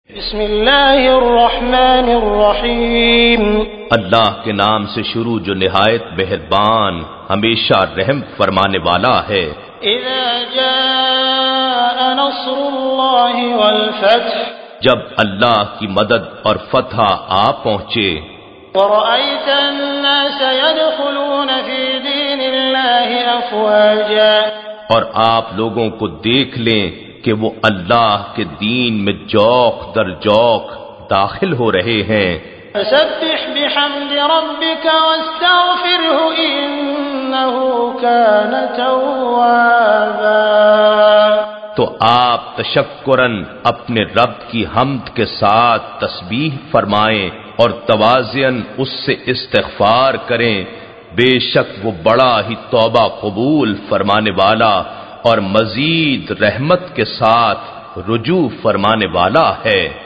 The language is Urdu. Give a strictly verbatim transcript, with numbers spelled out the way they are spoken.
بسم اللہ الرحمن الرحیم اللہ کے نام سے شروع جو نہایت مہربان ہمیشہ رحم فرمانے والا ہے۔ اذا جاء نصر اللہ والفتح، جب اللہ کی مدد اور فتح آ پہنچے، ورأيت الناس يدخلون في دين الله افواجا، اور آپ لوگوں کو دیکھ لیں کہ وہ اللہ کے دین میں جوق در جوق داخل ہو رہے ہیں۔ فسبح بحمد ربك واستغفره انه كان توابا، تو آپ تشکراً اپنے رب کی حمد کے ساتھ تسبیح فرمائیں اور تواضعاً اس سے استغفار کریں، بے شک وہ بڑا ہی توبہ قبول فرمانے والا اور مزید رحمت کے ساتھ رجوع فرمانے والا ہے۔